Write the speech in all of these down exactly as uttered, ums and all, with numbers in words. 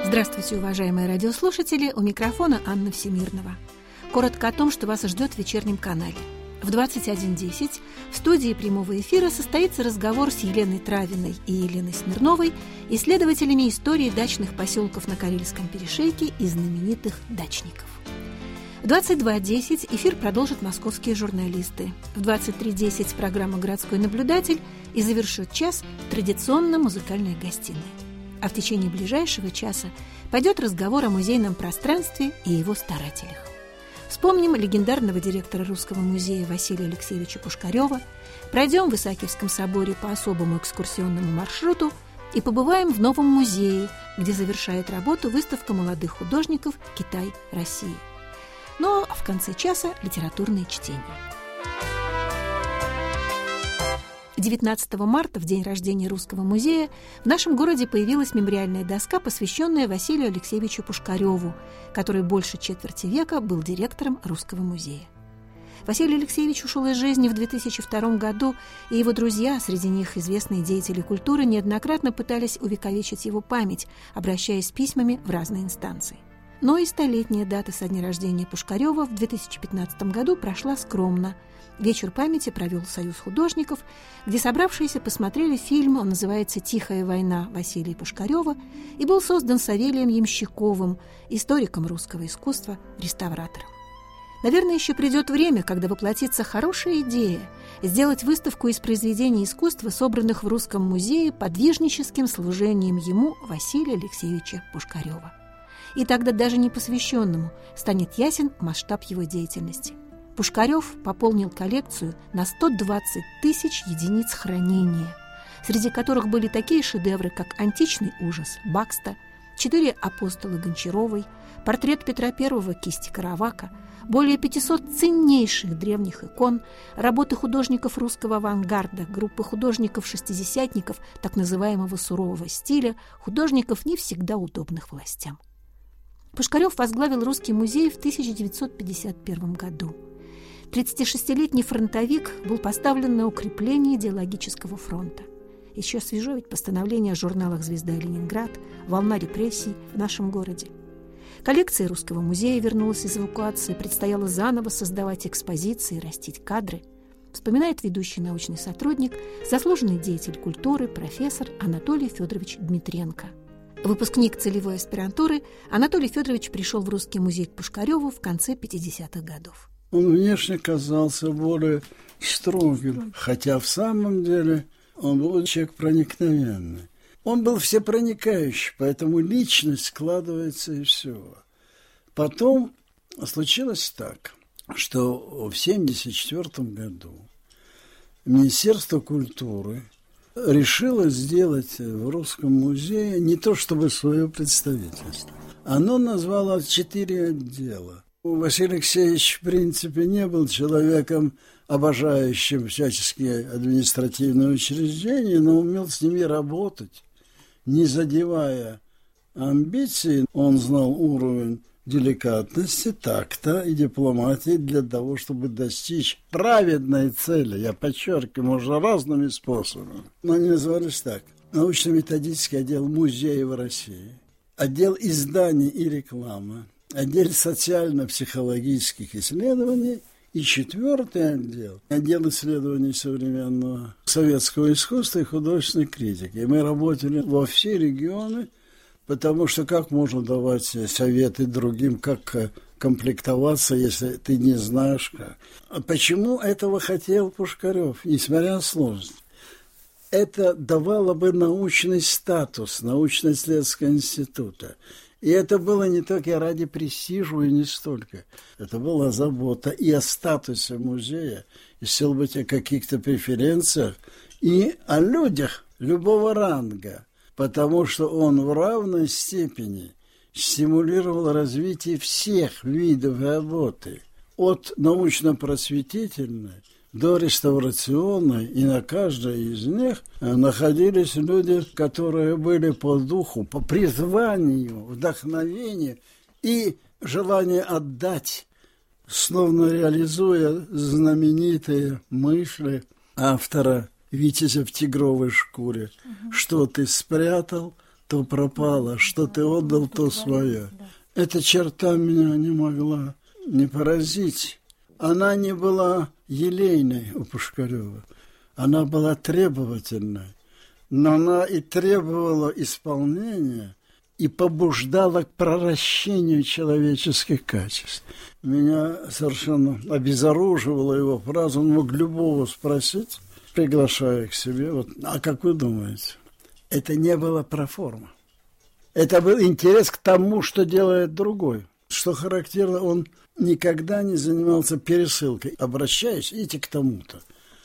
Здравствуйте, уважаемые радиослушатели, у микрофона Анна Всемирнова. Коротко о том, что вас ждет в вечернем канале. В двадцать один десять в студии прямого эфира состоится разговор с Еленой Травиной и Еленой Смирновой, исследователями истории дачных поселков на Карельском перешейке и знаменитых дачников. В двадцать два десять эфир продолжат московские журналисты. В двадцать три десять программа «Городской наблюдатель» и завершит час традиционно музыкальной гостиной. А в течение ближайшего часа пойдет разговор о музейном пространстве и его старателях. Вспомним легендарного директора Русского музея Василия Алексеевича Пушкарева, пройдем в Исаакиевском соборе по особому экскурсионному маршруту и побываем в новом музее, где завершает работу выставка молодых художников «Китай. Россия». Ну а в конце часа литературные чтения. девятнадцатого марта, в день рождения Русского музея, в нашем городе появилась мемориальная доска, посвященная Василию Алексеевичу Пушкареву, который больше четверти века был директором Русского музея. Василий Алексеевич ушел из жизни в две тысячи втором году, и его друзья, среди них известные деятели культуры, неоднократно пытались увековечить его память, обращаясь с письмами в разные инстанции. Но и столетняя дата со дня рождения Пушкарева в две тысячи пятнадцатом году прошла скромно. Вечер памяти провел Союз художников, где собравшиеся посмотрели фильм, он называется «Тихая война» Василия Пушкарева, и был создан Савелием Ямщиковым, историком русского искусства, реставратором. Наверное, еще придет время, когда воплотится хорошая идея сделать выставку из произведений искусства, собранных в Русском музее подвижническим служением ему Василия Алексеевича Пушкарева. И тогда даже непосвященному станет ясен масштаб его деятельности. Пушкарев пополнил коллекцию на сто двадцать тысяч единиц хранения, среди которых были такие шедевры, как «Античный ужас» Бакста, «Четыре апостола» Гончаровой, портрет Петра Первого кисти Каравака, более пятисот ценнейших древних икон, работы художников русского авангарда, группы художников-шестидесятников так называемого сурового стиля, художников, не всегда удобных властям. Пушкарев возглавил Русский музей в тысяча девятьсот пятьдесят первом году. тридцатишестилетний фронтовик был поставлен на укрепление идеологического фронта. Еще свежо ведь постановление о журналах «Звезда» и «Ленинград», волна репрессий в нашем городе. Коллекция Русского музея вернулась из эвакуации, предстояло заново создавать экспозиции, растить кадры. Вспоминает ведущий научный сотрудник, заслуженный деятель культуры, профессор Анатолий Федорович Дмитренко. Выпускник целевой аспирантуры, Анатолий Федорович пришел в Русский музей к Пушкареву в конце пятидесятых годов. Он внешне казался более строгим, хотя в самом деле он был человек проникновенный. Он был всепроникающий, поэтому личность складывается из всего. Потом случилось так, что в семьдесят четвёртом году Министерство культуры решило сделать в Русском музее не то чтобы свое представительство. Оно назвало четыре отдела. Василий Алексеевич, в принципе, не был человеком, обожающим всяческие административные учреждения, но умел с ними работать, не задевая амбиции. Он знал уровень деликатности, такта и дипломатии для того, чтобы достичь праведной цели. Я подчеркиваю, можно разными способами. Но они назывались так. Научно-методический отдел музеев России, отдел изданий и рекламы, отдел социально-психологических исследований и четвертый отдел, отдел исследований современного советского искусства и художественной критики. И мы работали во все регионы, потому что как можно давать советы другим, как комплектоваться, если ты не знаешь как. А почему этого хотел Пушкарев, несмотря на сложность? Это давало бы научный статус научно-исследовательского института. И это было не только ради престижа, и не столько. Это была забота и о статусе музея, и, стало быть, о каких-то преференциях, и о людях любого ранга, потому что он в равной степени стимулировал развитие всех видов работы, от научно-просветительной до реставрационной, и на каждой из них находились люди, которые были по духу, по призванию, вдохновению и желанию отдать, словно реализуя знаменитые мысли автора «Витязя в тигровой шкуре». Угу. Что ты спрятал, то пропало, что ты отдал, то свое. Эта черта меня не могла не поразить. Она не была елейной у Пушкарева, она была требовательной, но она и требовала исполнения, и побуждала к проращению человеческих качеств. Меня совершенно обезоруживала его фраза, он мог любого спросить, приглашая к себе, вот, а как вы думаете? Это не было проформа. Это был интерес к тому, что делает другой. Что характерно, он никогда не занимался пересылкой. Обращаясь, идите к тому-то.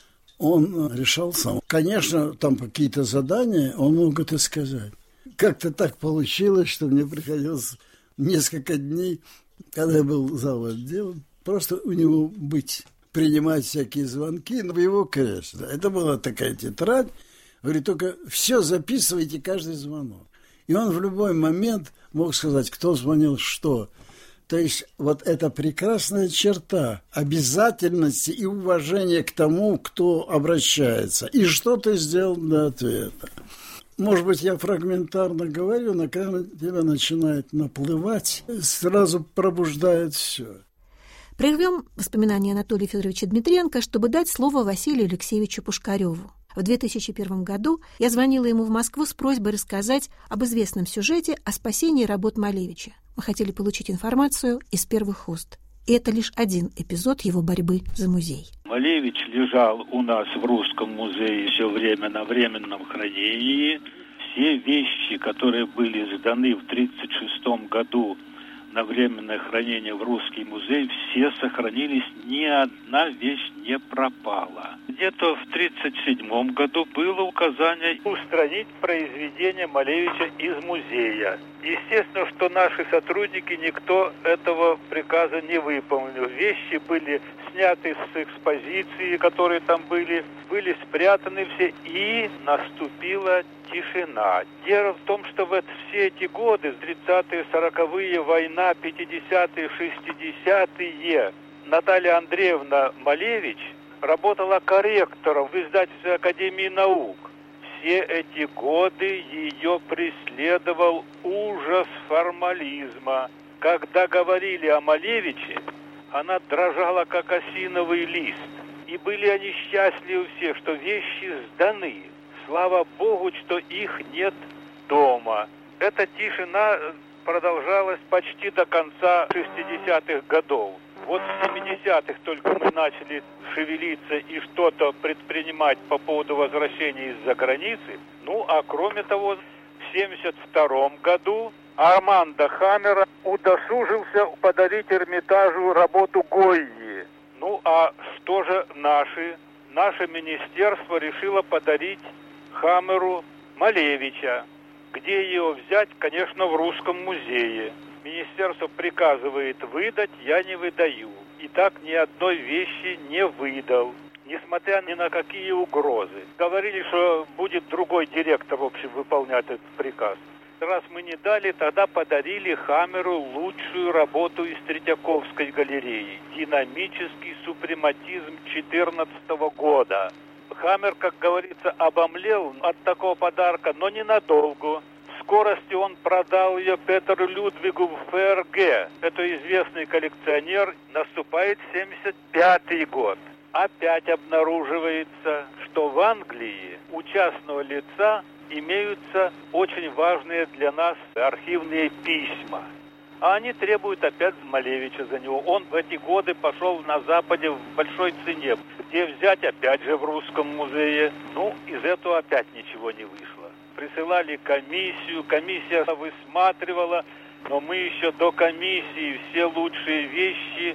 Он решал сам. Конечно, там какие-то задания, он мог это сказать. Как-то так получилось, что мне приходилось несколько дней, когда я был зав. Отделом, просто у него быть, принимать всякие звонки в его кресло. Это была такая тетрадь. Говорит, только все записывайте, каждый звонок. И он в любой момент мог сказать, кто звонил, что. То есть вот эта прекрасная черта обязательности и уважения к тому, кто обращается. И что ты сделал для ответа. Может быть, я фрагментарно говорю, но когда тебя начинает наплывать, сразу пробуждает все. Прервем воспоминания Анатолия Федоровича Дмитренко, чтобы дать слово Василию Алексеевичу Пушкареву. В две тысячи первом году я звонила ему в Москву с просьбой рассказать об известном сюжете о спасении работ Малевича. Мы хотели получить информацию из первых уст. И это лишь один эпизод его борьбы за музей. Малевич лежал у нас в Русском музее все время на временном хранении. Все вещи, которые были сданы в тридцать шестом году на временное хранение в Русский музей, все сохранились, ни одна вещь не пропала. Где-то в тридцать седьмом году было указание устранить произведение Малевича из музея. Естественно, что наши сотрудники, никто этого приказа не выполнил. Вещи были сняты с экспозиции, которые там были, были спрятаны все, и наступила тишина. Дело в том, что в это, все эти годы, тридцатые, сороковые, война, пятидесятые, шестидесятые, Наталья Андреевна Малевич работала корректором в издательстве Академии наук. Все эти годы ее преследовал ужас формализма. Когда говорили о Малевиче, она дрожала, как осиновый лист. И были они счастливы все, что вещи сданы. Слава Богу, что их нет дома. Эта тишина продолжалась почти до конца шестидесятых годов. Вот в семидесятых только мы начали шевелиться и что-то предпринимать по поводу возвращения из-за границы. Ну, а кроме того, в семьдесят втором году Армандо Хаммера удосужился подарить Эрмитажу работу Гойи. Ну, а что же наши? Наше министерство решило подарить Хаммеру Малевича. Где ее взять? Конечно, в Русском музее. Министерство приказывает выдать, я не выдаю. И так ни одной вещи не выдал, несмотря ни на какие угрозы. Говорили, что будет другой директор, в общем, выполнять этот приказ. Раз мы не дали, тогда подарили Хаммеру лучшую работу из Третьяковской галереи. Динамический супрематизм четырнадцатого года. Хаммер, как говорится, обомлел от такого подарка, но ненадолго. В скорости он продал ее Петеру Людвигу в ФРГ. Это известный коллекционер. Наступает семьдесят пятый год. Опять обнаруживается, что в Англии у частного лица имеются очень важные для нас архивные письма. А они требуют опять Малевича за него. Он в эти годы пошел на Западе в большой цене. Где взять? Опять же в Русском музее. Ну, из этого опять ничего не вышло. Присылали комиссию, комиссия высматривала, но мы еще до комиссии все лучшие вещи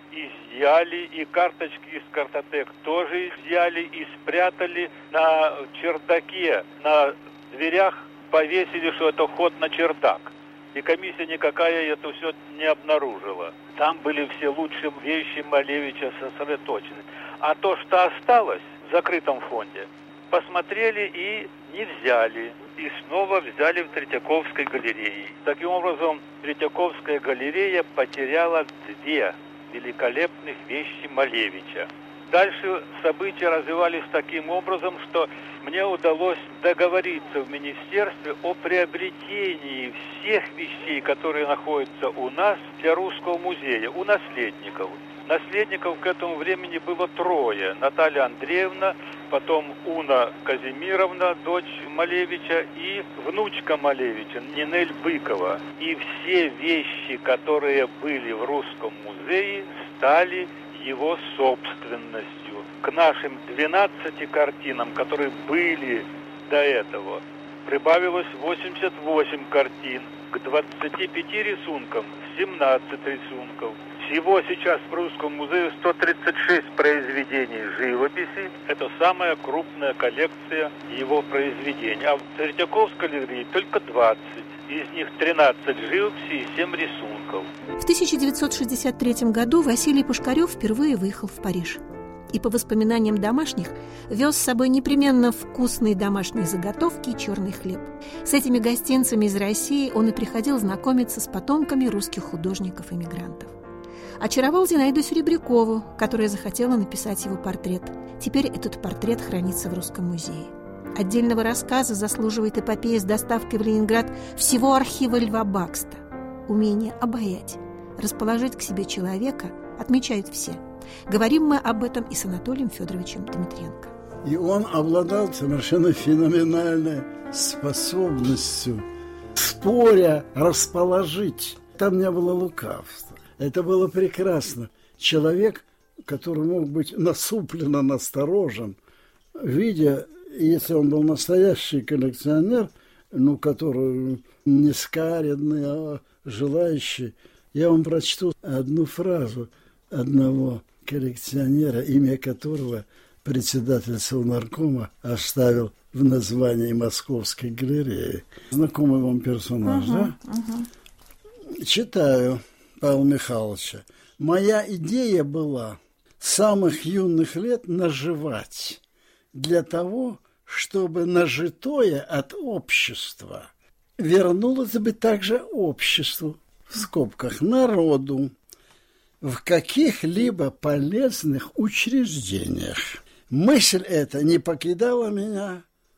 изъяли, и карточки из картотек тоже изъяли и спрятали на чердаке, на дверях повесили, что это ход на чердак. И комиссия никакая это все не обнаружила. Там были все лучшие вещи Малевича сосредоточены. А то, что осталось в закрытом фонде, посмотрели и не взяли. И снова взяли в Третьяковской галерее. Таким образом, Третьяковская галерея потеряла две великолепных вещи Малевича. Дальше события развивались таким образом, что мне удалось договориться в министерстве о приобретении всех вещей, которые находятся у нас, для Русского музея, у наследников. Наследников к этому времени было трое. Наталья Андреевна, потом Уна Казимировна, дочь Малевича, и внучка Малевича, Нинель Быкова. И все вещи, которые были в Русском музее, стали его собственностью. К нашим двенадцати картинам, которые были до этого, прибавилось восемьдесят восемь картин. К двадцати пяти рисункам семнадцать рисунков. Всего сейчас в Русском музее сто тридцать шесть произведений живописи. Это самая крупная коллекция его произведений. А в Третьяковской галерее только двадцать. Из них тринадцать живописи и семь рисунков. В тысяча девятьсот шестьдесят третьем году Василий Пушкарев впервые выехал в Париж. И, по воспоминаниям домашних, вез с собой непременно вкусные домашние заготовки и черный хлеб. С этими гостинцами из России он и приходил знакомиться с потомками русских художников-эмигрантов. Очаровал Зинаиду Серебрякову, которая захотела написать его портрет. Теперь этот портрет хранится в Русском музее. Отдельного рассказа заслуживает эпопея с доставкой в Ленинград всего архива Льва Бакста. Умение обаять, расположить к себе человека отмечают все. Говорим мы об этом и с Анатолием Федоровичем Дмитренко. И он обладал совершенно феноменальной способностью, споря, расположить. Там не было лукавства. Это было прекрасно. Человек, который мог быть насупленно насторожен, видя, если он был настоящий коллекционер, ну, который не скаредный, а желающий, я вам прочту одну фразу одного коллекционера, имя которого председатель Совнаркома оставил в названии Московской галереи. Знакомый вам персонаж, uh-huh, да? Uh-huh. Читаю Павла Михайловича. «Моя идея была с самых юных лет наживать для того, чтобы нажитое от общества вернулось бы также обществу, в скобках, народу, в каких-либо полезных учреждениях. Мысль эта не покидала меня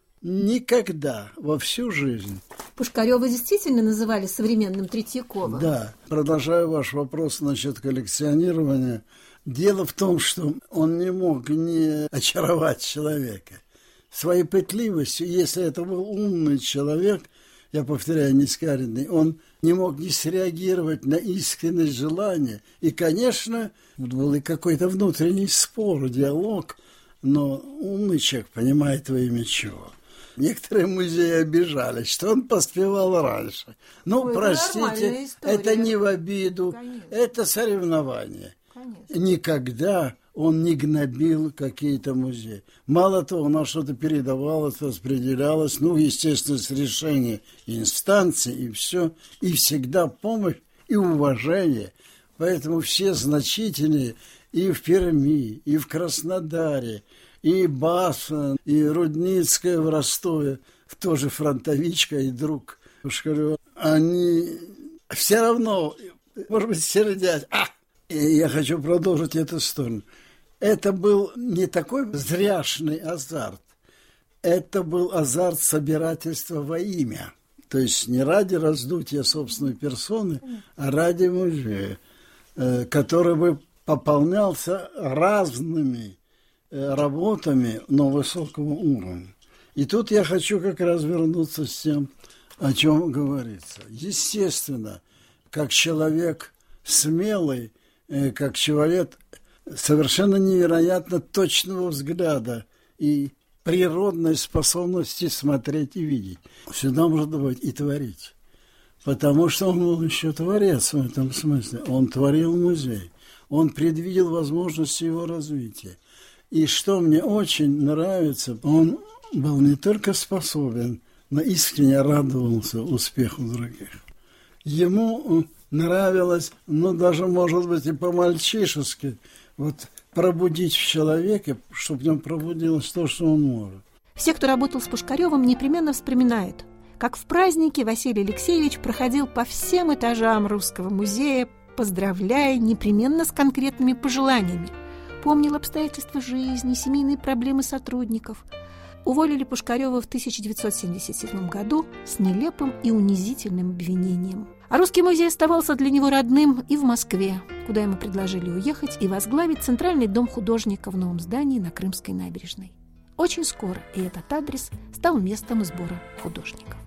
никогда во всю жизнь». Пушкарева действительно называли современным Третьяковым? Да. Продолжаю ваш вопрос насчет коллекционирования. Дело в том, что он не мог не очаровать человека. Своей пытливостью, если это был умный человек, я повторяю, не скаредный, он не мог не среагировать на искренность желания. И, конечно, был и какой-то внутренний спор, диалог, но умный человек понимает во имя чего. Некоторые музеи обижались, что он поспевал раньше. Ну, Ой, простите, это не в обиду, Конечно. Это соревнование. Конечно. Никогда он не гнобил какие-то музеи. Мало того, на что-то передавалось, распределялось, ну, естественно, с решения инстанции, и все. И всегда помощь и уважение. Поэтому все значительные и в Перми, и в Краснодаре, и Басман, и Рудницкая в Ростове, тоже фронтовичка и друг Пушкарева, они все равно, может быть, сердят. А! И я хочу продолжить эту сторону. Это был не такой зряшный азарт. Это был азарт собирательства во имя. То есть не ради раздутия собственной персоны, а ради музея, который бы пополнялся разными работами на высоком уровне. И тут я хочу как раз вернуться с тем, о чем говорится. Естественно, как человек смелый, как человек совершенно невероятно точного взгляда и природной способности смотреть и видеть. Сюда можно добавить и творить. Потому что он был еще творец в этом смысле. Он творил музей. Он предвидел возможности его развития. И что мне очень нравится, он был не только способен, но искренне радовался успеху других. Ему нравилось, ну, даже, может быть, и по-мальчишески, вот пробудить в человеке, чтобы в нем пробудилось то, что он может. Все, кто работал с Пушкаревым, непременно вспоминают, как в празднике Василий Алексеевич проходил по всем этажам Русского музея, поздравляя непременно с конкретными пожеланиями. помнил обстоятельства жизни, семейные проблемы сотрудников. Уволили Пушкарева в тысяча девятьсот семьдесят седьмом году с нелепым и унизительным обвинением. А Русский музей оставался для него родным и в Москве, куда ему предложили уехать и возглавить Центральный дом художника в новом здании на Крымской набережной. Очень скоро и этот адрес стал местом сбора художников.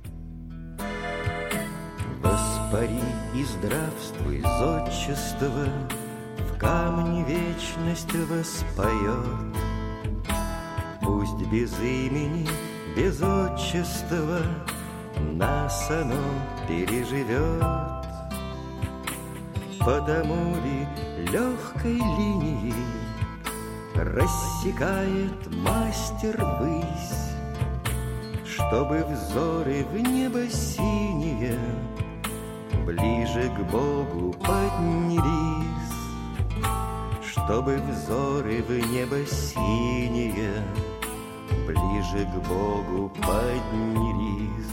Воспари и здравствуй, зодчество, в камне вечность воспоет. Пусть без имени, без отчества нас оно переживет. Потому ли легкой линией рассекает мастер высь, чтобы взоры в небо синие ближе к Богу поднялись, чтобы взоры в небо синие ближе к Богу поднялись.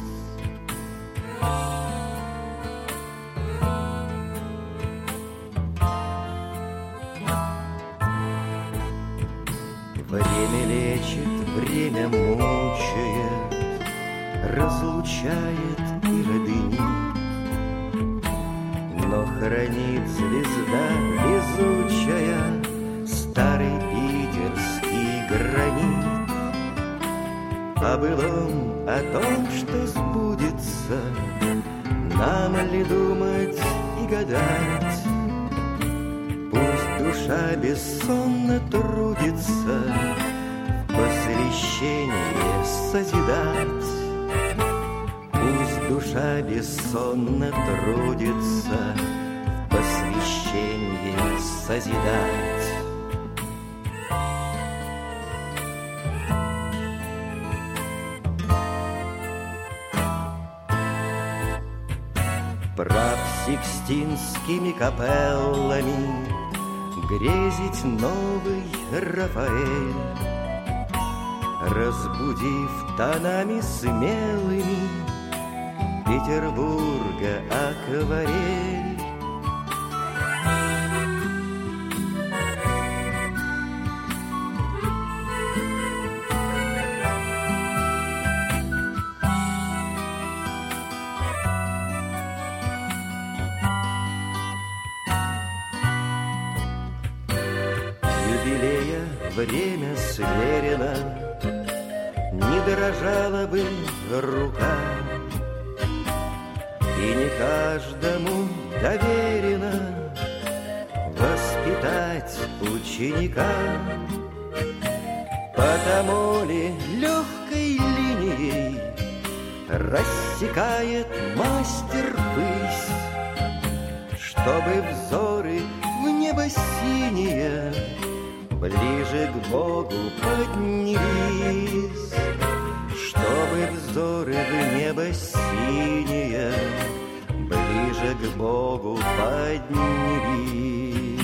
Время лечит, время мучает, разлучает и родынит, но хранит звезда везучая старый питерский гранит. О былом, о том, что сбудется, нам ли думать и гадать? Пусть душа бессонно трудится в посвящение созидать. Пусть душа бессонно трудится в посвящение созидать. Прав сикстинскими капеллами грезить новый Рафаэль, разбудив тонами смелыми Петербурга акварель. Юбилея время сверено, не дрожала бы рука, и не каждому доверено воспитать ученика. Потому ли легкой линией рассекает мастер высь, чтобы взоры в небо синее ближе к Богу поднялись, чтобы взоры в небо синее ближе к Богу поднялись.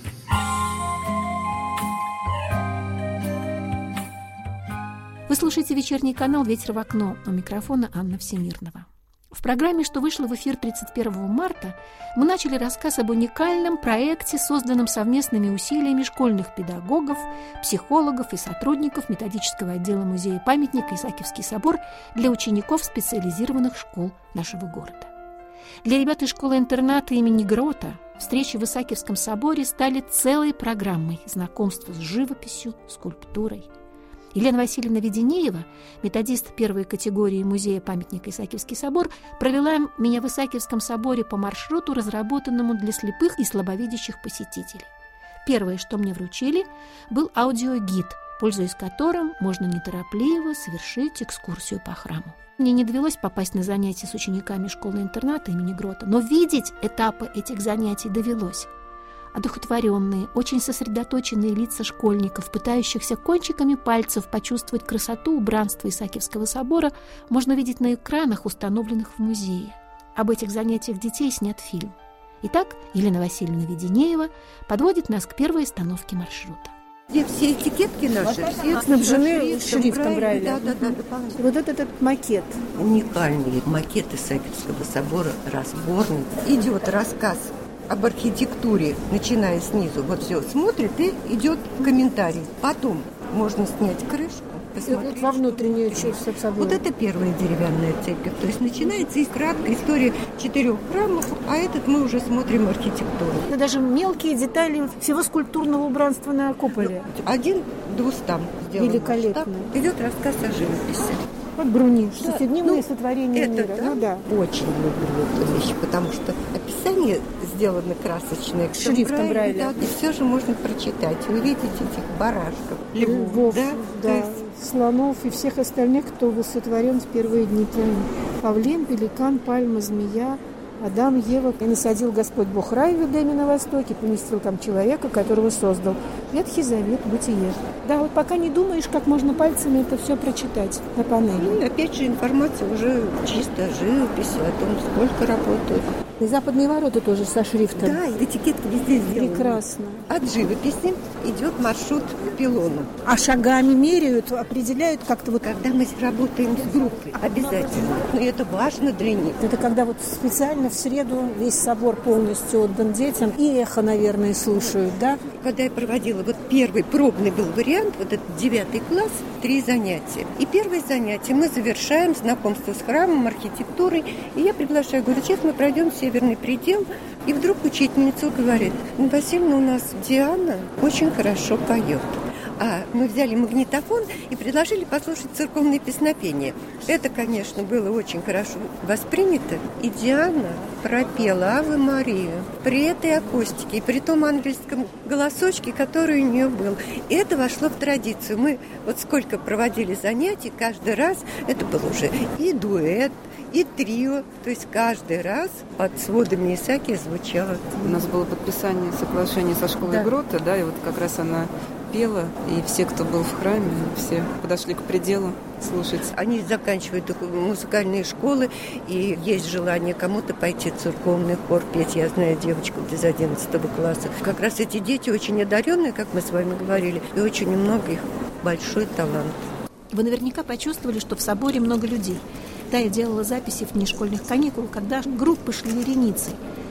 Вы слушаете вечерний канал «Ветер в окно», у микрофона Анна Всемирнова. В программе, что вышла в эфир тридцать первого марта, мы начали рассказ об уникальном проекте, созданном совместными усилиями школьных педагогов, психологов и сотрудников методического отдела музея-памятника «Исаакиевский собор» для учеников специализированных школ нашего города. Для ребят из школы-интерната имени Грота встречи в Исаакиевском соборе стали целой программой знакомства с живописью, скульптурой. Елена Васильевна Веденеева, методист первой категории музея-памятника «Исаакиевский собор», провела меня в Исаакиевском соборе по маршруту, разработанному для слепых и слабовидящих посетителей. Первое, что мне вручили, был аудиогид, пользуясь которым можно неторопливо совершить экскурсию по храму. Мне не довелось попасть на занятия с учениками школы-интерната имени Грота, но видеть этапы этих занятий довелось. Одухотворенные, очень сосредоточенные лица школьников, пытающихся кончиками пальцев почувствовать красоту убранства Исаакиевского собора, можно видеть на экранах, установленных в музее. Об этих занятиях детей снят фильм. Итак, Елена Васильевна Веденеева подводит нас к первой остановке маршрута. Где все этикетки наши, все снабжены шрифтом Брайля. Да, да, да, вот этот, этот макет. Уникальный макет Исаакиевского собора, разборный. Идет рассказ об архитектуре, начиная снизу, вот все смотрит и идет комментарий. Потом можно снять крышку, посмотреть. Вот во внутреннюю часть собой. Вот это первая деревянная церковь. То есть начинается и краткая история четырех храмов, а этот мы уже смотрим архитектуру. Но даже мелкие детали всего скульптурного убранства на куполе. Один двустам сделан. Великолепно. Штаб. Идет рассказ о живописи. Вот Бруни, шестидневное Ну, сотворение это, мира. да, Ну да. очень люблю эту вещь, потому что описание сделано красочное. Шрифтом Брайля. Да, и все же можно прочитать, увидеть этих барашков, львов, Львов, да, да, То есть слонов и всех остальных, кто воссотворен в первые дни творения. Павлин, пеликан, пальма, змея, Адам, Ева. И насадил Господь Бог рай в Эдеме на востоке, поместил там человека, которого создал. Ветхий Завет, Бытие. Да, вот пока не думаешь, как можно пальцами это все прочитать на панели. Ну, и опять же информация уже чисто о живописи, о том, сколько работают. И западные ворота тоже со шрифтом. Да, и этикетки везде сделаны. Прекрасно. От живописи идет маршрут к пилону. А шагами меряют, определяют как-то вот... Когда мы работаем с группой, обязательно. Но это важно для них. Это когда вот специально в среду весь собор полностью отдан детям, и эхо, наверное, слушают, да? Когда я проводила, вот первый пробный был вариант, вот этот девятый класс, три занятия. И первое занятие мы завершаем знакомство с храмом, архитектурой. И я приглашаю, говорю, сейчас мы пройдем Северный предел. И вдруг учительница говорит: ну, Васильевна, у нас Диана очень хорошо поет. А мы взяли магнитофон и предложили послушать церковные песнопения. Это, конечно, было очень хорошо воспринято. И Диана пропела «Аве Марию» при этой акустике и при том ангельском голосочке, который у нее был. И это вошло в традицию. Мы вот сколько проводили занятий, каждый раз это был уже и дуэт, и трио. То есть каждый раз под сводами Исаакия звучало. У нас было подписание соглашения со школой Да. Грота, да, и вот как раз она пела, и все, кто был в храме, все подошли к пределу слушать. Они заканчивают музыкальные школы, и есть желание кому-то пойти в церковный хор петь. Я знаю девочку из одиннадцатого класса. Как раз эти дети очень одаренные, как мы с вами говорили, и очень много их большой талант. Вы наверняка почувствовали, что в соборе много людей. Да, я делала записи в дни школьных каникул, когда группы шли вереницей.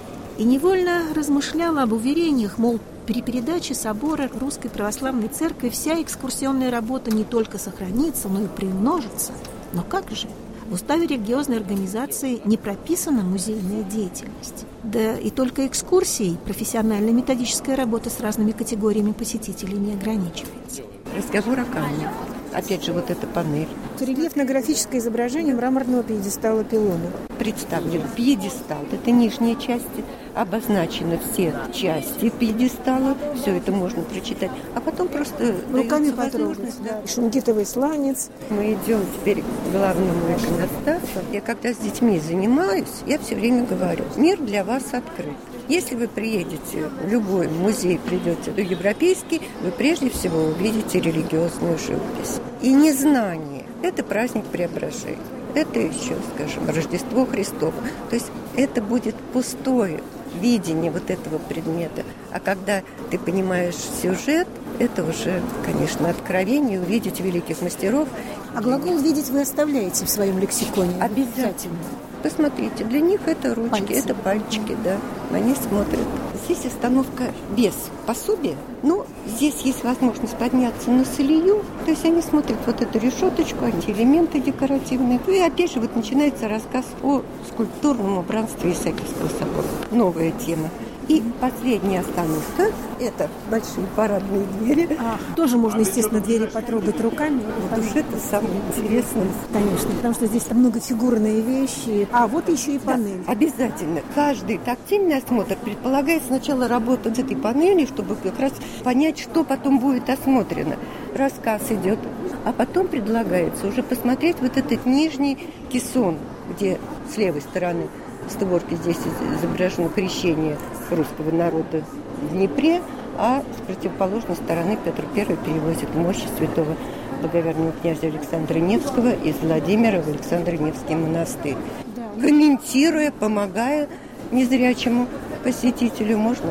И невольно размышляла об уверениях, мол, при передаче собора Русской Православной Церкви вся экскурсионная работа не только сохранится, но и приумножится. Но как же? В уставе религиозной организации не прописана музейная деятельность. Да и только экскурсией профессиональная методическая работа с разными категориями посетителей не ограничивается. Разговор о камне. Опять же, вот эта панель. Рельефно-графическое изображение мраморного пьедестала пилона. Представлен пьедестал. Это нижние части. Обозначены все части пьедестала. Все это можно прочитать. А потом просто Руками дается потрогать. возможность, Да. Шунгитовый сланец. Мы идем теперь к главному иконостасу. Я когда с детьми занимаюсь, я все время говорю: мир для вас открыт. Если вы приедете в любой музей, придете в европейский, вы прежде всего увидите религиозную живопись. И незнание – это праздник преображения. Это еще, скажем, Рождество Христово. То есть это будет пустое видение вот этого предмета. А когда ты понимаешь сюжет, это уже, конечно, откровение увидеть великих мастеров. А глагол «видеть» вы оставляете в своем лексиконе? Обязательно. Посмотрите, для них это ручки, Пальцы. это пальчики, да. Они смотрят. Здесь остановка без пособия, но здесь есть возможность подняться на солью. То есть они смотрят вот эту решеточку, эти элементы декоративные. И опять же вот начинается рассказ о скульптурном убранстве Исаакиевского собора. Новая тема. И последняя остановка – это большие парадные двери. А, тоже можно, естественно, двери потрогать руками. Вот уж это самое интересное. Конечно, потому что здесь там многофигурные вещи. А вот еще и панель. Да, обязательно. Каждый тактильный осмотр предполагает сначала работу с этой панелью, чтобы как раз понять, что потом будет осмотрено. Рассказ идет. А потом предлагается уже посмотреть вот этот нижний кессон, где с левой стороны створки здесь изображено крещение русского народа в Днепре, а с противоположной стороны Петр Первый перевозит мощи святого благоверного князя Александра Невского из Владимира в Александро-Невский монастырь. Да. Комментируя, помогая незрячему посетителю, можно так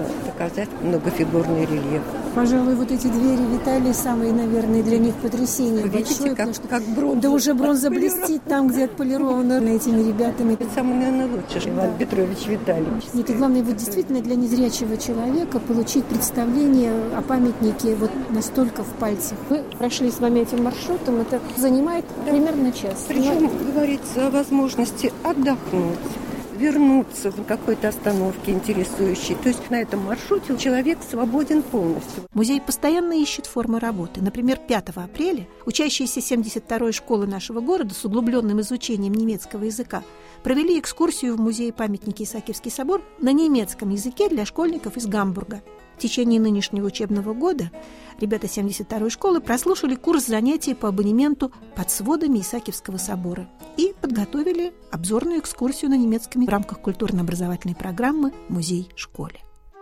показать многофигурный рельеф. Пожалуй, вот эти двери Виталия самые, наверное, для них потрясение Видите, большое, как, что как бронза. Да уже бронза блестит там, где отполировано этими ребятами. Это самый, наверное, лучший Иван Петрович Витальевич. Нет, и главное, вот действительно для незрячего человека получить представление о памятнике вот настолько в пальцах. Мы прошли с вами этим маршрутом, это занимает да. примерно час. Причем Но... говорится о возможности отдохнуть, вернуться в какой-то остановке интересующей. То есть на этом маршруте человек свободен полностью. Музей постоянно ищет формы работы. Например, пятого апреля учащиеся семьдесят второй школы нашего города с углубленным изучением немецкого языка провели экскурсию в музей памятники Исаакиевский собор на немецком языке для школьников из Гамбурга. В течение нынешнего учебного года ребята семьдесят второй школы прослушали курс занятий по абонементу под сводами Исаакиевского собора и подготовили обзорную экскурсию на немецком в рамках культурно-образовательной программы «Музей школе».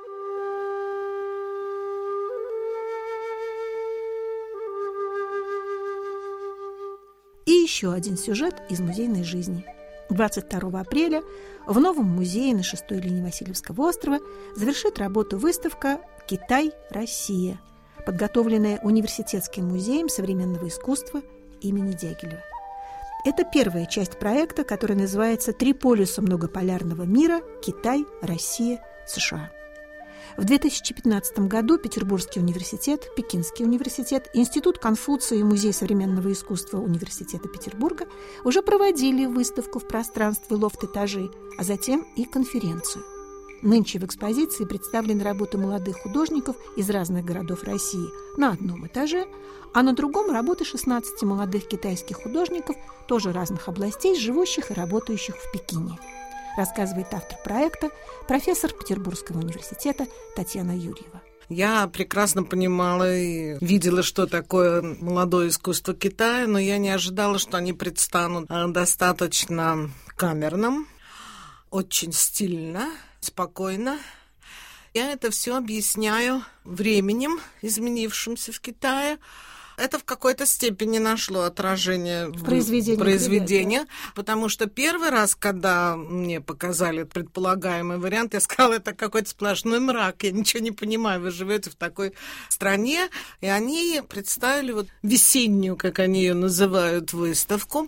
И еще один сюжет из музейной жизни. двадцать второго апреля в новом музее на шестой линии Васильевского острова завершит работу выставка «Китай. Россия», подготовленная Университетским музеем современного искусства имени Дягилева. Это первая часть проекта, который называется «Три полюса многополярного мира. Китай, Россия, США». В две тысячи пятнадцатом году Петербургский университет, Пекинский университет, Институт Конфуция и Музей современного искусства Университета Петербурга уже проводили выставку в пространстве лофт-этажей, а затем и конференцию. Нынче в экспозиции представлены работы молодых художников из разных городов России на одном этаже, а на другом работы шестнадцати молодых китайских художников, тоже разных областей, живущих и работающих в Пекине. Рассказывает автор проекта, профессор Петербургского университета Татьяна Юрьева. Я прекрасно понимала и видела, что такое молодое искусство Китая, но я не ожидала, что они предстанут достаточно камерным, очень стильно, спокойно. Я это все объясняю временем, изменившимся в Китае. Это в какой-то степени нашло отражение в произведениях, потому что первый раз, когда мне показали предполагаемый вариант, я сказала, это какой-то сплошной мрак, я ничего не понимаю, вы живете в такой стране, и они представили вот весеннюю, как они ее называют, выставку.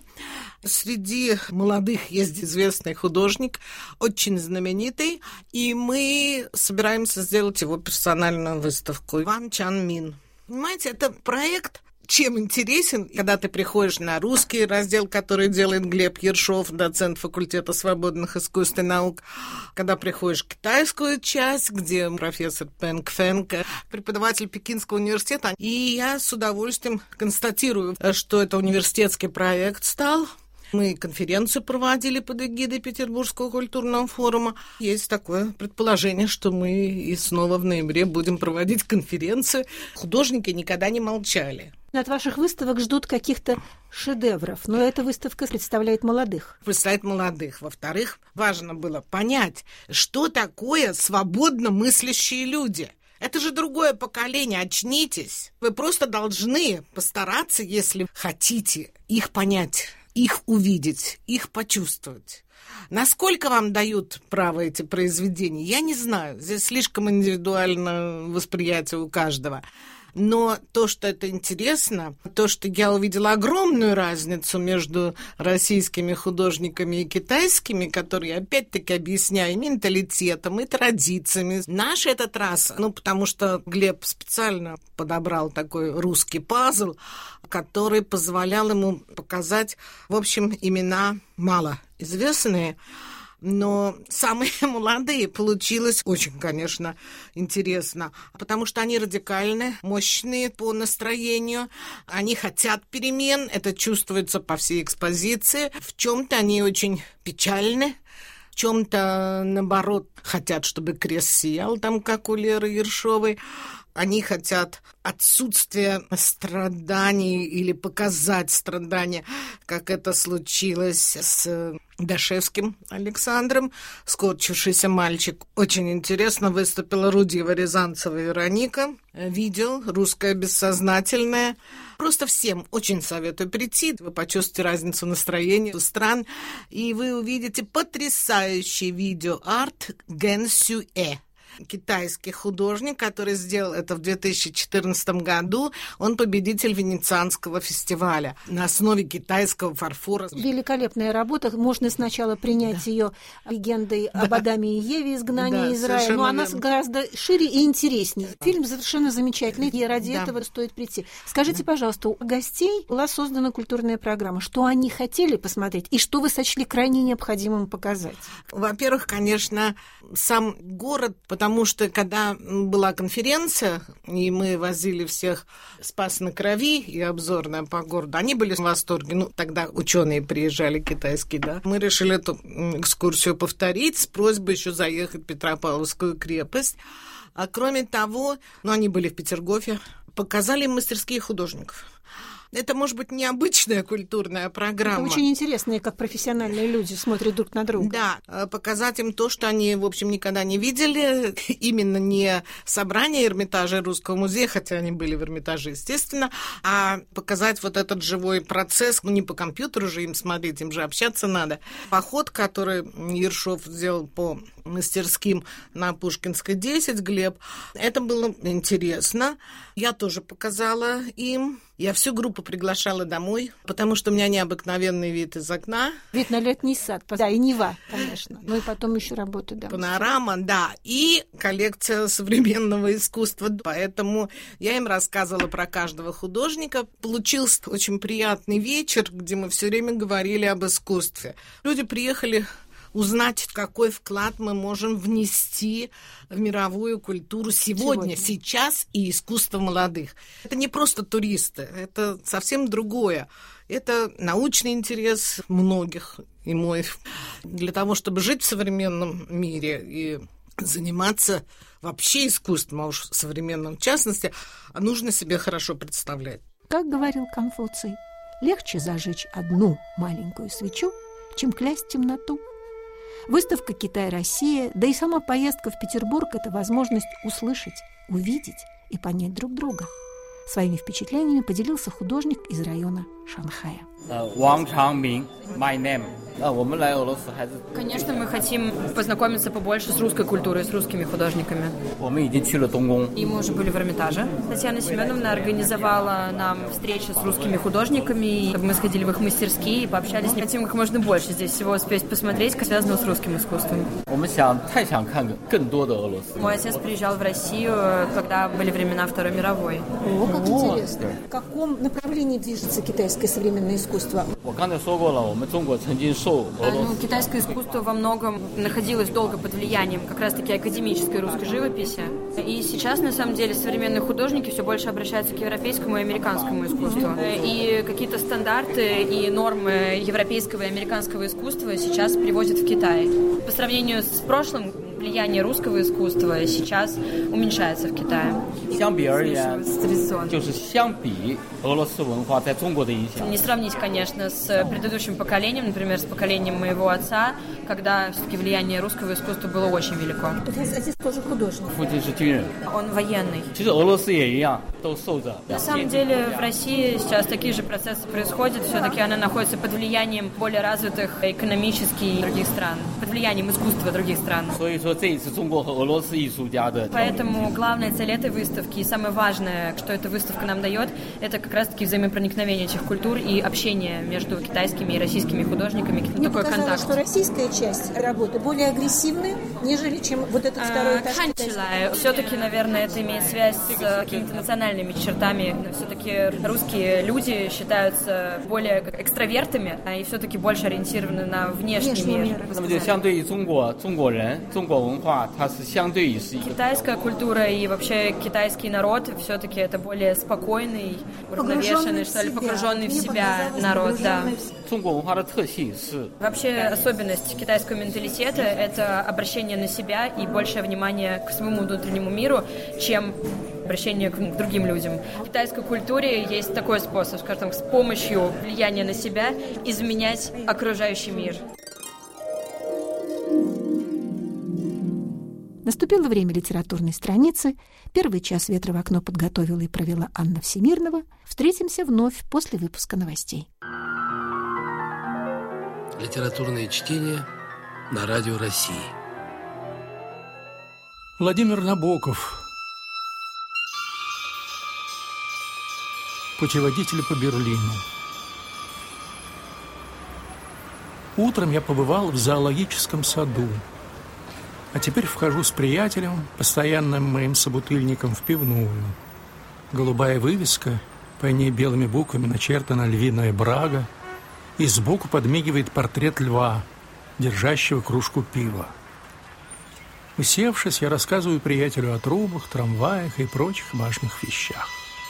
Среди молодых есть известный художник, очень знаменитый, и мы собираемся сделать его персональную выставку. Ван Чан Мин. Понимаете, это проект, чем интересен, когда ты приходишь на русский раздел, который делает Глеб Ершов, доцент факультета свободных искусств и наук, когда приходишь в китайскую часть, где профессор Пэнг Фэнг, преподаватель Пекинского университета, и я с удовольствием констатирую, что это университетский проект стал. Мы конференцию проводили под эгидой Петербургского культурного форума. Есть такое предположение, что мы и снова в ноябре будем проводить конференцию. Художники никогда не молчали. От ваших выставок ждут каких-то шедевров, но эта выставка представляет молодых. Представляет молодых. Во-вторых, важно было понять, что такое свободно мыслящие люди. Это же другое поколение, очнитесь. Вы просто должны постараться, если хотите, их понять, их увидеть, их почувствовать. Насколько вам дают право эти произведения, я не знаю. Здесь слишком индивидуально восприятие у каждого. Но то, что это интересно, то, что я увидела огромную разницу между российскими художниками и китайскими, которые, опять-таки, объясняю, и менталитетом, и традициями. Наш этот раз, ну, потому что Глеб специально подобрал такой русский пазл, который позволял ему показать, в общем, имена малоизвестные, но самые молодые получилось очень, конечно, интересно, потому что они радикальны, мощные по настроению, они хотят перемен, это чувствуется по всей экспозиции. В чем-то они очень печальны, в чем-то, наоборот, хотят, чтобы крест сиял, там, как у Леры Ершовой. Они хотят отсутствия страданий или показать страдания, как это случилось с Дашевским Александром, скорчившийся мальчик. Очень интересно выступила Рудьева-Рязанцева Вероника. Видео «Русское бессознательное». Просто всем очень советую прийти. Вы почувствуете разницу настроения стран, и вы увидите потрясающий видео-арт Ген Сюэ. китайский художник, который сделал это в две тысячи четырнадцатом году. Он победитель Венецианского фестиваля на основе китайского фарфора. Великолепная работа. Можно сначала принять да. ее легендой да. об Адаме и Еве, изгнании да, из рая, но она верно. гораздо шире и интереснее. Фильм совершенно замечательный, и ради да. этого стоит прийти. Скажите, да. пожалуйста, у гостей была создана культурная программа. Что они хотели посмотреть и что вы сочли крайне необходимым показать? Во-первых, конечно, сам город, потому что когда была конференция, и мы возили всех «Спас на крови» и обзорная по городу, они были в восторге. Ну, тогда ученые приезжали китайские, да. Мы решили эту экскурсию повторить с просьбой еще заехать в Петропавловскую крепость. А кроме того, ну, они были в Петергофе, показали мастерские художников. Это, может быть, необычная культурная программа. Это очень интересно, как профессиональные люди смотрят друг на друга. Да, показать им то, что они, в общем, никогда не видели. Именно не собрание Эрмитажа Русского музея, хотя они были в Эрмитаже, естественно, а показать вот этот живой процесс. Ну, не по компьютеру же им смотреть, им же общаться надо. Поход, который Ершов сделал по мастерским на Пушкинской, десять, Глеб, это было интересно. Я тоже показала им. Я всю группу приглашала домой, потому что у меня необыкновенный вид из окна. Вид на летний сад, да, и Нева, конечно. Ну и потом еще работа, да. Панорама, да, и коллекция современного искусства. Поэтому я им рассказывала про каждого художника. Получился очень приятный вечер, где мы все время говорили об искусстве. Люди приехали узнать, какой вклад мы можем внести в мировую культуру сегодня, сегодня, сейчас и искусство молодых. Это не просто туристы, это совсем другое. Это научный интерес многих и мой. Для того, чтобы жить в современном мире и заниматься вообще искусством, а уж современным в частности, нужно себе хорошо представлять. Как говорил Конфуций, легче зажечь одну маленькую свечу, чем клясть темноту. Выставка «Китай-Россия», да и сама поездка в Петербург – это возможность услышать, увидеть и понять друг друга. Своими впечатлениями поделился художник из района Шанхая. Ван Чангмин, my name. Конечно, мы хотим познакомиться побольше с русской культурой, с русскими художниками. И мы уже были в Эрмитаже. Татьяна Семеновна организовала нам встречи с русскими художниками. Мы сходили в их мастерские и пообщались. Мы хотим как можно больше здесь всего успеть посмотреть, связанного с русским искусством. Мой отец приезжал в Россию, когда были времена Второй мировой. О, как интересно. В каком направлении движется китайское современное искусство? Ну, китайское искусство во многом находилось долго под влиянием как раз-таки академической русской живописи. И сейчас, на самом деле, современные художники все больше обращаются к европейскому и американскому искусству. И какие-то стандарты и нормы европейского и американского искусства сейчас привозят в Китай. По сравнению с прошлым, влияние русского искусства сейчас уменьшается в Китае. Не сравнить, конечно, с предыдущим поколением, например, с поколением моего отца, когда все-таки влияние русского искусства было очень велико. Отец тоже художник. Он военный. На самом деле в России сейчас такие же процессы происходят. Все-таки она находится под влиянием более развитых экономически других стран, под влиянием искусства других стран. Поэтому главная цель этой выставки и самое важное, что эта выставка нам дает, это как раз-таки взаимопроникновение этих культур и общение между китайскими и российскими художниками. Мне такой показалось, контакт. Что российская часть работы более агрессивная, нежели чем вот этот второй этаж китайский. Все-таки, наверное, это имеет связь с какими-то национальными чертами. Все-таки русские люди считаются более экстравертами и все-таки больше ориентированы на внешний, внешний мир. Китайская культура и вообще китайский народ все-таки это более спокойный, уравновешенный, что ли, погруженный в себя народ, да. Вообще особенность китайского менталитета – это обращение на себя и большее внимание к своему внутреннему миру, чем обращение к другим людям. В китайской культуре есть такой способ, скажем, с помощью влияния на себя изменять окружающий мир. Наступило время литературной страницы. Первый час «Ветра в окно» подготовила и провела Анна Всемирнова. Встретимся вновь после выпуска новостей. Литературное чтение на Радио России. Владимир Набоков. Путеводитель по Берлину. Утром я побывал в зоологическом саду, а теперь вхожу с приятелем, постоянным моим собутыльником, в пивную. Голубая вывеска, по ней белыми буквами начертана львиная брага, и сбоку подмигивает портрет льва, держащего кружку пива. Усевшись, я рассказываю приятелю о трубах, трамваях и прочих важных вещах.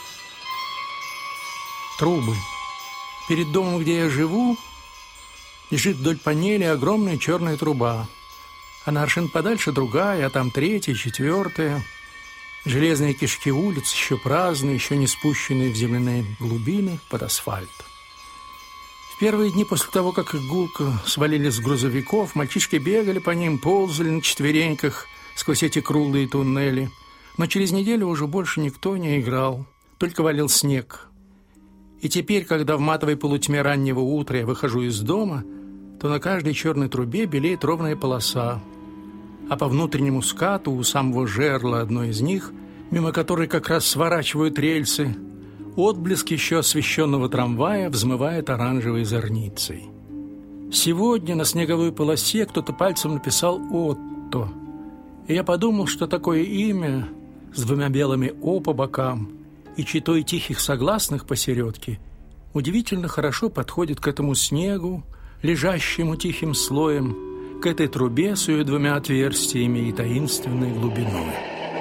Трубы. Перед домом, где я живу, лежит вдоль панели огромная черная труба, а на аршин подальше другая, а там третья, четвертая. Железные кишки улиц еще праздные, еще не спущенные в земляные глубины под асфальт. В первые дни после того, как их гулко свалили с грузовиков, мальчишки бегали по ним, ползали на четвереньках сквозь эти круглые туннели. Но через неделю уже больше никто не играл, только валил снег. И теперь, когда в матовой полутьме раннего утра я выхожу из дома, то на каждой черной трубе белеет ровная полоса, а по внутреннему скату у самого жерла одной из них, мимо которой как раз сворачивают рельсы, отблеск еще освещенного трамвая взмывает оранжевой зорницей. Сегодня на снеговой полосе кто-то пальцем написал «Отто», и я подумал, что такое имя с двумя белыми «О» по бокам и читой тихих согласных посередке удивительно хорошо подходит к этому снегу, лежащему тихим слоем, к этой трубе с ее двумя отверстиями и таинственной глубиной.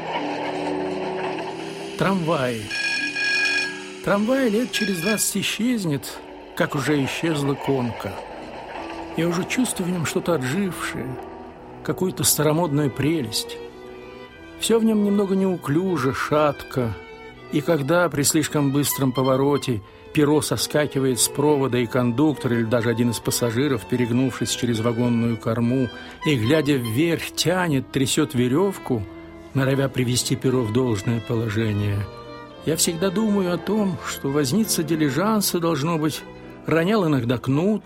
Трамвай. Трамвай лет через двадцать исчезнет, как уже исчезла конка. Я уже чувствую в нем что-то отжившее, какую-то старомодную прелесть. Все в нем немного неуклюже, шатко, и когда при слишком быстром повороте перо соскакивает с провода, и кондуктор или даже один из пассажиров, перегнувшись через вагонную корму и, глядя вверх, тянет, трясет веревку, норовя привести перо в должное положение, я всегда думаю о том, что возница дилижанса, должно быть, ронял иногда кнут.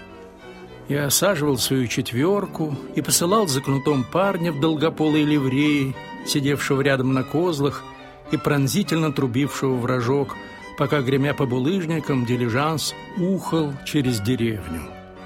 Я осаживал свою четверку и посылал за кнутом парня в долгополой ливреи, сидевшего рядом на козлах и пронзительно трубившего в рожок, пока, гремя по булыжникам, дилижанс ухал через деревню.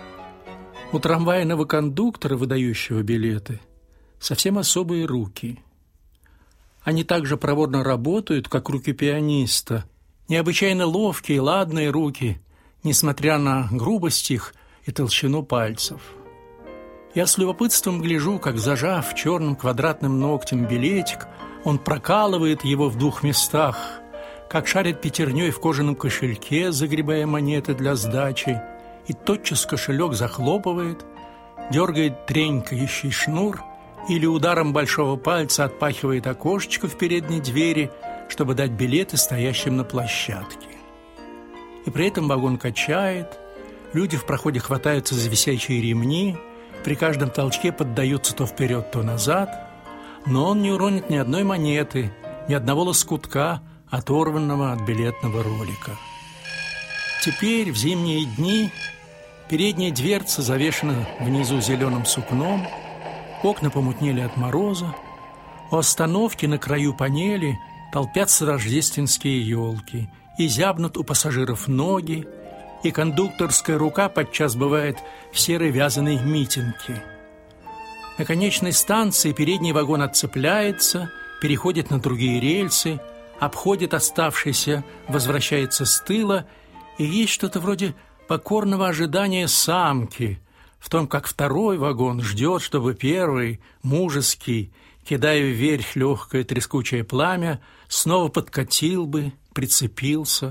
У трамвайного кондуктора, выдающего билеты, совсем особые руки. Они так же проворно работают, как руки пианиста, необычайно ловкие, ладные руки, несмотря на грубость их и толщину пальцев. Я с любопытством гляжу, как, зажав черным квадратным ногтем билетик, он прокалывает его в двух местах, как шарит пятерней в кожаном кошельке, загребая монеты для сдачи, и тотчас кошелек захлопывает, дергает тренькающий шнур или ударом большого пальца отпахивает окошечко в передней двери, чтобы дать билеты стоящим на площадке. И при этом вагон качает, люди в проходе хватаются за висячие ремни, при каждом толчке поддаются то вперед, то назад, но он не уронит ни одной монеты, ни одного лоскутка, оторванного от билетного ролика. Теперь, в зимние дни, передняя дверца завешена внизу зеленым сукном, окна помутнели от мороза, у остановки на краю панели толпятся рождественские елки, и зябнут у пассажиров ноги, и кондукторская рука подчас бывает в серой вязаной митинге. На конечной станции передний вагон отцепляется, переходит на другие рельсы, обходит оставшийся, возвращается с тыла, и есть что-то вроде покорного ожидания самки в том, как второй вагон ждет, чтобы первый, мужеский, кидая вверх легкое трескучее пламя, снова подкатил бы, прицепился.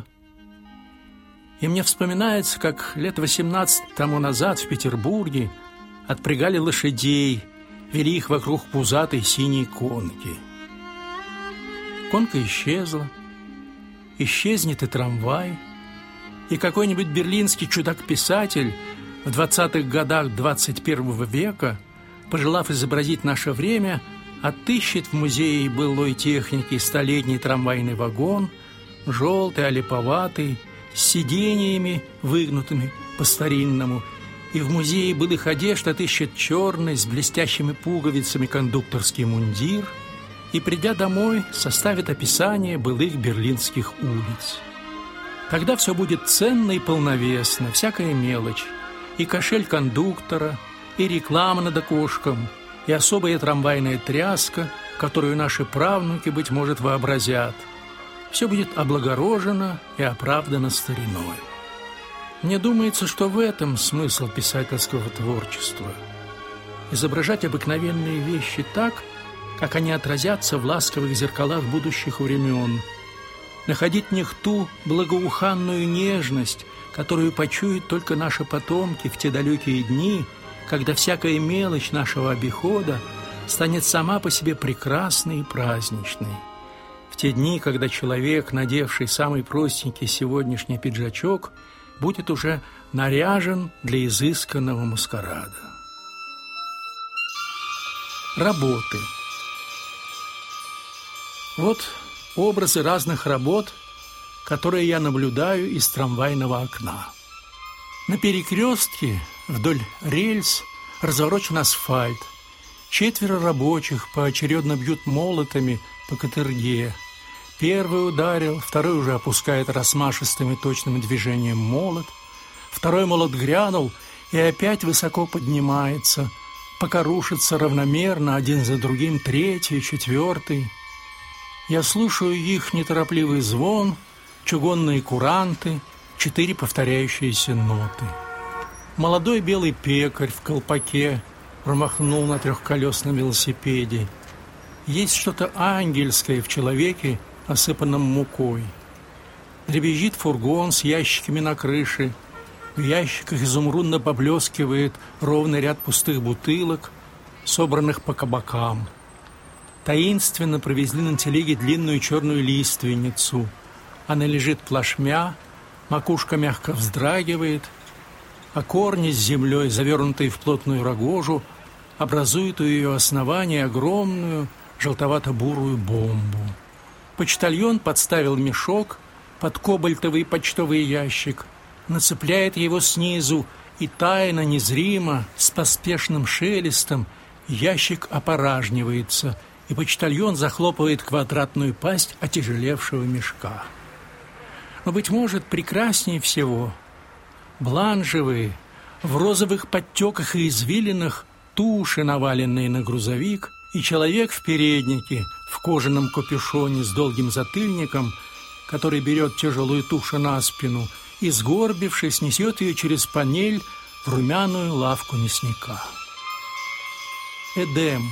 И мне вспоминается, как лет восемнадцать тому назад в Петербурге отпрягали лошадей, вели их вокруг пузатой синей конки. Конка исчезла, исчезнет и трамвай, и какой-нибудь берлинский чудак-писатель в двадцатых годах двадцать первого века, пожелав изобразить наше время, отыщет в музее былой техники столетний трамвайный вагон, желтый, олиповатый, с сидениями, выгнутыми по-старинному, и в музее былых одежд отыщет черный с блестящими пуговицами кондукторский мундир и, придя домой, составит описание былых берлинских улиц. Тогда все будет ценно и полновесно, всякая мелочь, и кошель кондуктора, и реклама над окошком, и особая трамвайная тряска, которую наши правнуки, быть может, вообразят. Все будет облагорожено и оправдано стариной. Мне думается, что в этом смысл писательского творчества. Изображать обыкновенные вещи так, как они отразятся в ласковых зеркалах будущих времен. Находить в них ту благоуханную нежность, которую почуют только наши потомки в те далекие дни, когда всякая мелочь нашего обихода станет сама по себе прекрасной и праздничной. В те дни, когда человек, надевший самый простенький сегодняшний пиджачок, будет уже наряжен для изысканного маскарада. Работы. Вот образы разных работ, которые я наблюдаю из трамвайного окна. На перекрестке вдоль рельс разворочен асфальт. Четверо рабочих поочередно бьют молотами по катерге. Первый ударил, второй уже опускает размашистым и точным движением молот. Второй молот грянул и опять высоко поднимается, пока рушится равномерно один за другим третий, четвертый. Я слушаю их неторопливый звон, чугунные куранты, четыре повторяющиеся ноты. Молодой белый пекарь в колпаке промахнул на трехколесном велосипеде. Есть что-то ангельское в человеке, осыпанном мукой. Дребезжит фургон с ящиками на крыше. В ящиках изумрудно поблескивает ровный ряд пустых бутылок, собранных по кабакам. Таинственно провезли на телеге длинную черную лиственницу. Она лежит плашмя, макушка мягко вздрагивает, а корни с землей, завернутые в плотную рогожу, образуют у ее основания огромную желтовато-бурую бомбу. Почтальон подставил мешок под кобальтовый почтовый ящик, нацепляет его снизу, и тайно, незримо, с поспешным шелестом ящик опоражнивается, и почтальон захлопывает квадратную пасть отяжелевшего мешка. Но, быть может, прекраснее всего бланжевые, в розовых подтеках и извилинах туши, наваленные на грузовик, и человек в переднике, в кожаном капюшоне с долгим затыльником, который берет тяжелую тушу на спину и, сгорбившись, несет ее через панель в румяную лавку мясника. Эдем.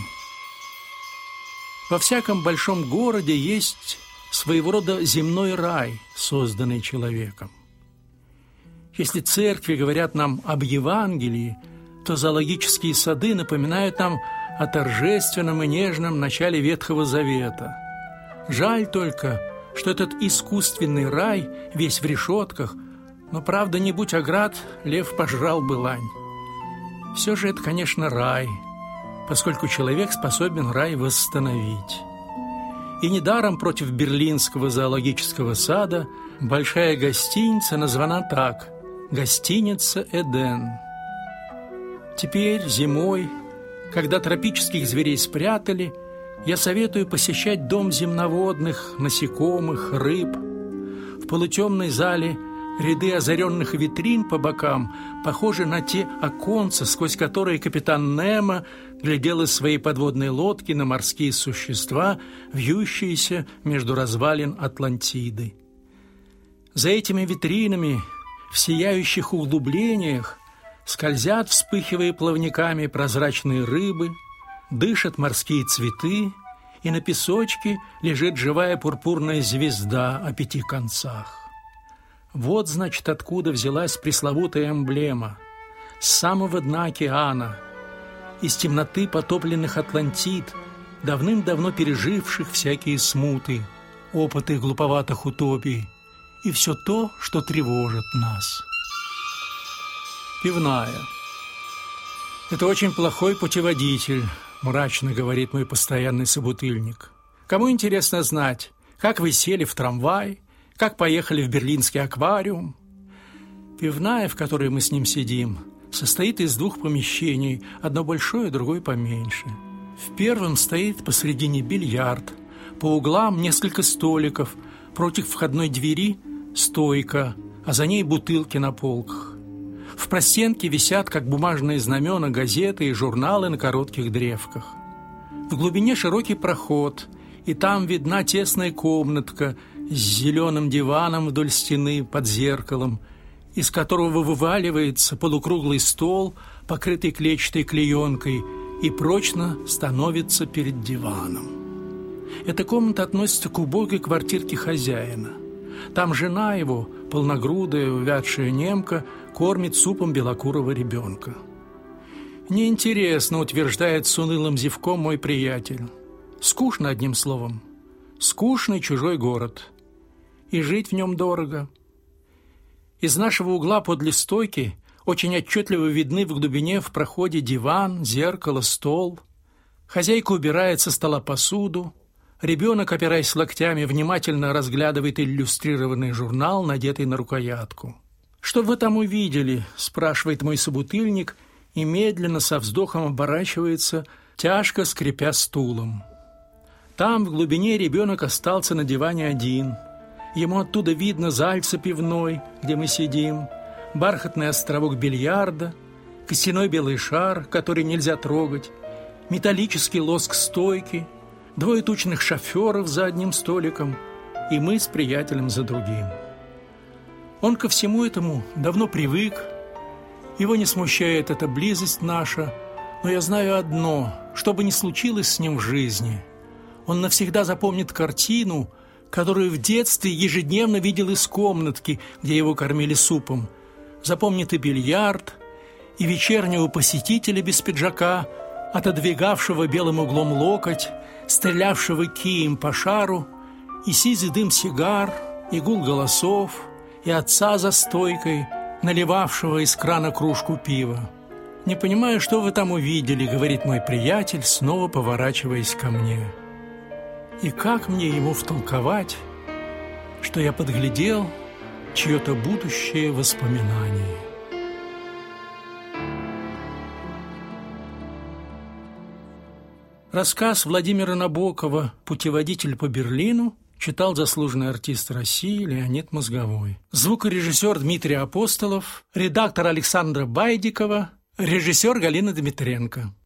Во всяком большом городе есть своего рода земной рай, созданный человеком. Если церкви говорят нам об Евангелии, то зоологические сады напоминают нам о торжественном и нежном начале Ветхого Завета. Жаль только, что этот искусственный рай весь в решетках, но, правда, не будь оград, лев пожрал бы лань. Все же это, конечно, рай, поскольку человек способен рай восстановить. И недаром против берлинского зоологического сада большая гостиница названа так – гостиница «Эден». Теперь, зимой, когда тропических зверей спрятали, я советую посещать дом земноводных, насекомых, рыб. В полутемной зале ряды озаренных витрин по бокам похожи на те оконца, сквозь которые капитан Немо глядел из своей подводной лодки на морские существа, вьющиеся между развалин Атлантиды. За этими витринами, в сияющих углублениях, скользят, вспыхивая плавниками, прозрачные рыбы, дышат морские цветы, и на песочке лежит живая пурпурная звезда о пяти концах. Вот, значит, откуда взялась пресловутая эмблема. С самого дна океана, из темноты потопленных Атлантид, давным-давно переживших всякие смуты, опыты глуповатых утопий, и все то, что тревожит нас. Пивная. Это очень плохой путеводитель, мрачно говорит мой постоянный собутыльник. Кому интересно знать, как вы сели в трамвай, как поехали в берлинский аквариум? Пивная, в которой мы с ним сидим, состоит из двух помещений, одно большое, другое поменьше. В первом стоит посредине бильярд, по углам несколько столиков, против входной двери стойка, а за ней бутылки на полках. В простенке висят, как бумажные знамена, газеты и журналы на коротких древках. В глубине широкий проход, и там видна тесная комнатка с зеленым диваном вдоль стены под зеркалом, из которого вываливается полукруглый стол, покрытый клетчатой клеенкой, и прочно становится перед диваном. Эта комната относится к убогой квартирке хозяина. Там жена его, полногрудая, увядшая немка, кормит супом белокурого ребенка. Неинтересно, утверждает с унылым зевком мой приятель. Скучно, одним словом. Скучный чужой город. И жить в нем дорого. Из нашего угла подле стойки очень отчетливо видны в глубине в проходе диван, зеркало, стол. Хозяйка убирает со стола посуду. Ребенок, опираясь локтями, внимательно разглядывает иллюстрированный журнал, надетый на рукоятку. «Что вы там увидели?» – спрашивает мой собутыльник, и медленно со вздохом оборачивается, тяжко скрипя стулом. Там в глубине ребенок остался на диване один. Ему оттуда видно Зальца пивной, где мы сидим, бархатный островок бильярда, костяной белый шар, который нельзя трогать, металлический лоск стойки, двое тучных шоферов за одним столиком и мы с приятелем за другим. Он ко всему этому давно привык, его не смущает эта близость наша, но я знаю одно, что бы ни случилось с ним в жизни, он навсегда запомнит картину, которую в детстве ежедневно видел из комнатки, где его кормили супом, запомнит и бильярд, и вечернего посетителя без пиджака, отодвигавшего белым углом локоть, стрелявшего кием по шару, и сизый дым сигар, и гул голосов, и отца за стойкой, наливавшего из крана кружку пива. «Не понимаю, что вы там увидели», — говорит мой приятель, снова поворачиваясь ко мне. И как мне ему втолковать, что я подглядел чье-то будущее воспоминание? Рассказ Владимира Набокова «Путеводитель по Берлину» читал заслуженный артист России Леонид Мозговой. Звукорежиссер Дмитрий Апостолов, редактор Александра Байдикова, режиссер Галина Дмитренко.